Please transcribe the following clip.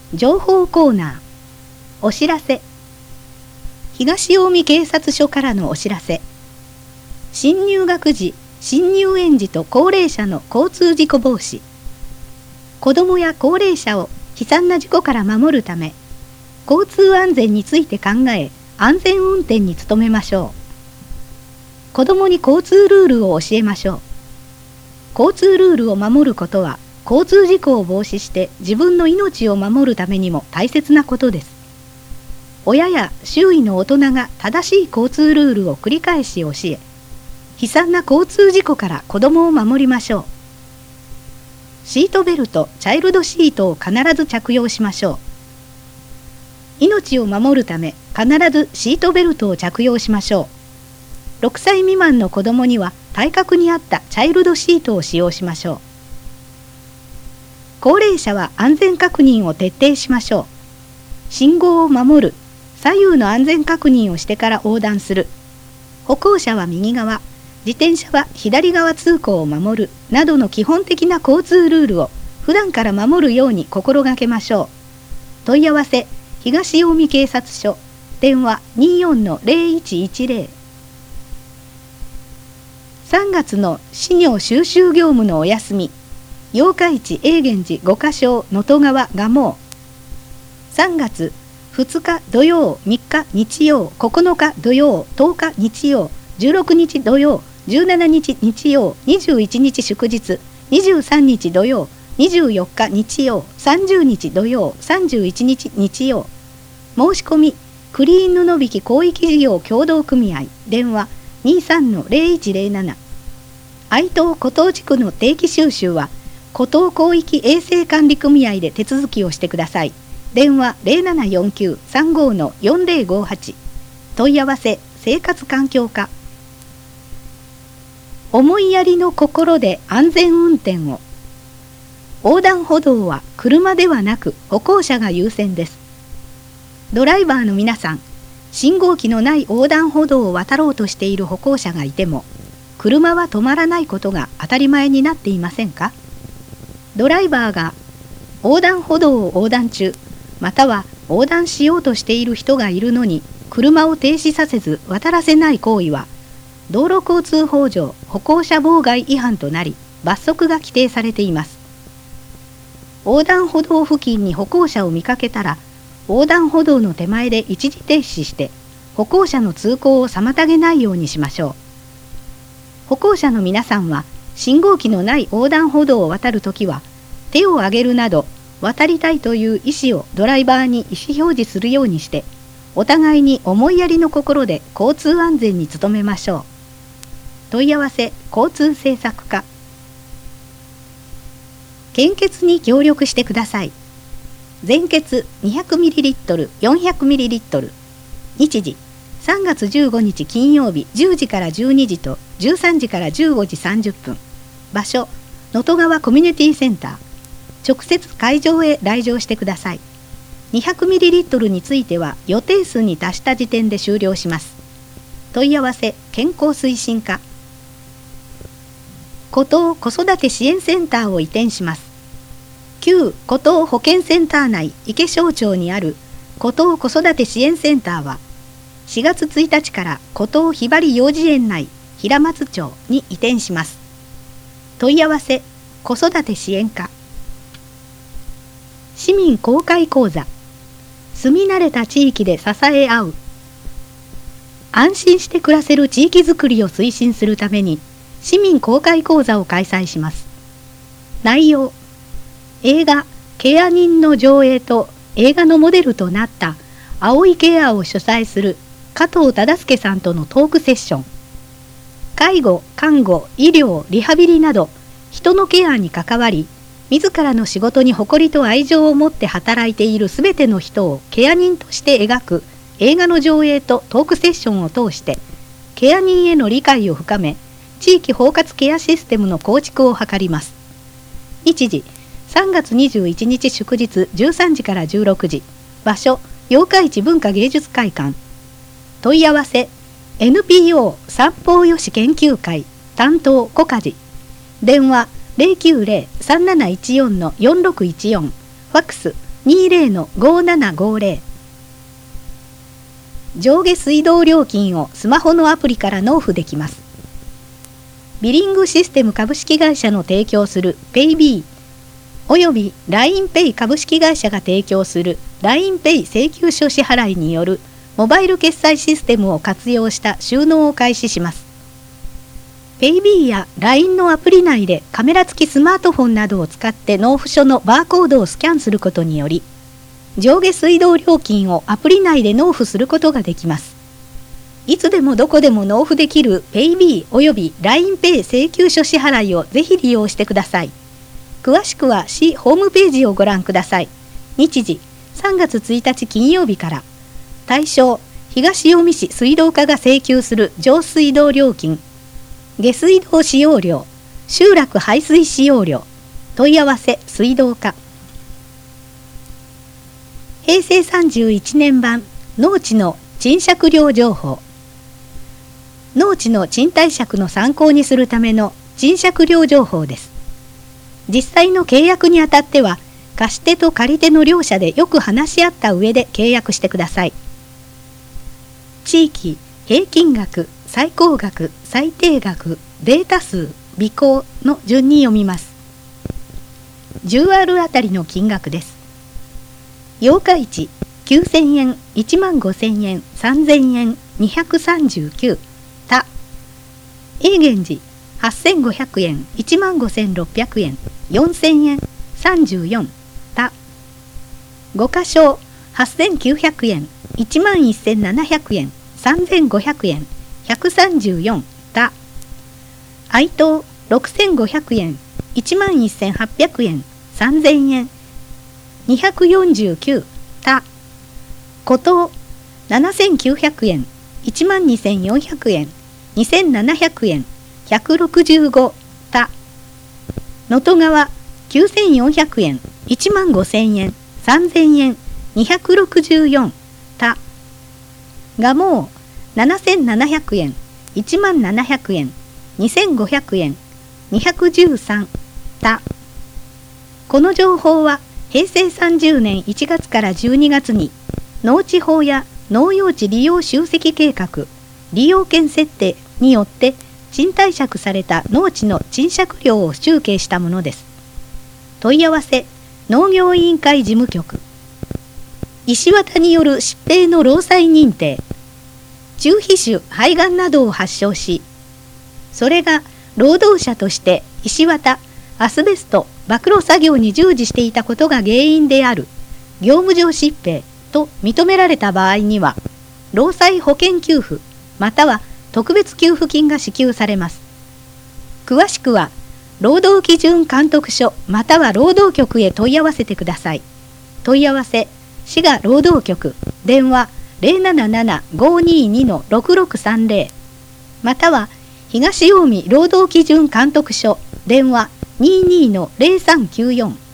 情報コーナー。お知らせ。東近江警察署からのお知らせ。新入学時、新入園児と高齢者の交通事故防止。子どもや高齢者を悲惨な事故から守るため、交通安全について考え、安全運転に努めましょう。子どもに交通ルールを教えましょう。交通ルールを守ることは、交通事故を防止して自分の命を守るためにも大切なことです。親や周囲の大人が正しい交通ルールを繰り返し教え、悲惨な交通事故から子どもを守りましょう。シートベルト、チャイルドシートを必ず着用しましょう。命を守るため必ずシートベルトを着用しましょう。6歳未満の子どもには体格に合ったチャイルドシートを使用しましょう。高齢者は安全確認を徹底しましょう。信号を守る、左右の安全確認をしてから横断する、歩行者は右側、自転車は左側通行を守るなどの基本的な交通ルールを普段から守るように心がけましょう。問い合わせ、東近江警察署、電話 24-0110。3月の私業収集業務のお休み、八日市永源寺五箇所能登川蒲生。3月2日土曜、3日日曜、9日土曜、10日日曜、16日土曜、17日日曜、21日祝日、23日土曜、24日日曜、30日土曜、31日日曜。申し込み、クリーン布引広域事業協同組合、電話 23-0107。愛東湖東地区の定期収集は湖東広域衛生管理組合で手続きをしてください。電話 0749-35-4058。問い合わせ、生活環境課。思いやりの心で安全運転を。横断歩道は車ではなく歩行者が優先です。ドライバーの皆さん、信号機のない横断歩道を渡ろうとしている歩行者がいても、車は止まらないことが当たり前になっていませんか？ドライバーが横断歩道を横断中、または横断しようとしている人がいるのに車を停止させず渡らせない行為は道路交通法上歩行者妨害違反となり罰則が規定されています。横断歩道付近に歩行者を見かけたら横断歩道の手前で一時停止して歩行者の通行を妨げないようにしましょう。歩行者の皆さんは信号機のない横断歩道を渡るときは手を挙げるなど渡りたいという意思をドライバーに意思表示するようにしてお互いに思いやりの心で交通安全に努めましょう。問い合わせ、交通政策課。献血に協力してください。全血 200ml、400ml。日時3月15日金曜日10時から12時と13時から15時30分。場所、能登川コミュニティセンター。直接会場へ来場してください。200ml については予定数に達した時点で終了します。問い合わせ、健康推進課。湖東子育て支援センターを移転します。旧湖東保健センター内池庄町にある湖東子育て支援センターは4月1日から湖東ひばり幼児園内平松町に移転します。問い合わせ、子育て支援課。市民公開講座。住み慣れた地域で支え合う。安心して暮らせる地域づくりを推進するために市民公開講座を開催します。内容、映画ケア人の上映と映画のモデルとなった青いケアを主催する加藤忠介さんとのトークセッション。介護、看護、医療、リハビリなど人のケアに関わり自らの仕事に誇りと愛情を持って働いているすべての人をケア人として描く映画の上映とトークセッションを通してケア人への理解を深め地域包括ケアシステムの構築を図ります。日時3月21日祝日13時から16時。場所、八日市文化芸術会館。問い合わせ、NPO 三方よし研究会担当小梶。電話 090-3714-4614。ファックス 20-5750。上下水道料金をスマホのアプリから納付できます。ビリングシステム株式会社の提供する PayB および LINEPay 株式会社が提供する LINEPay 請求書支払いによるモバイル決済システムを活用した収納を開始します。PayB や LINE のアプリ内でカメラ付きスマートフォンなどを使って納付書のバーコードをスキャンすることにより、上下水道料金をアプリ内で納付することができます。いつでもどこでも納付できる PayB および LINEPay 請求書支払いをぜひ利用してください。詳しくは市ホームページをご覧ください。日時3月1日金曜日から。対象東近江市水道課が請求する上水道料金、下水道使用料、集落排水使用料。問い合わせ水道課。平成31年版農地の賃借料情報。農地の賃貸借の参考にするための賃借料情報です。実際の契約にあたっては、貸し手と借り手の両者でよく話し合った上で契約してください。地域、平均額、最高額、最低額、データ数、備考の順に読みます。10R あたりの金額です。八日市9000円、15000円、3000円、239。他。永源寺8500円、15600円、4000円、34。他。五箇所8900円、11700円、3500円、134。他。愛東6500円、11800円、3000円、249。他。古東7900円、12400円、2700円、165。他。能登川9400円、15000円、3000円、264。他。蒲生7700円、10700円、2500円、213。他。この情報は平成30年1月から12月に農地法や農用地利用集積計画、利用権設定によって賃貸借された農地の賃借料を集計したものです。問い合わせ農業委員会事務局。石綿による疾病の労災認定、中皮腫、肺がんなどを発症し、それが労働者として石綿、アスベスト、暴露作業に従事していたことが原因である業務上疾病と認められた場合には、労災保険給付または特別給付金が支給されます。詳しくは労働基準監督署または労働局へ問い合わせてください。問い合わせ滋賀労働局、電話 077-522-6630 または東近江労働基準監督署、電話 22-0394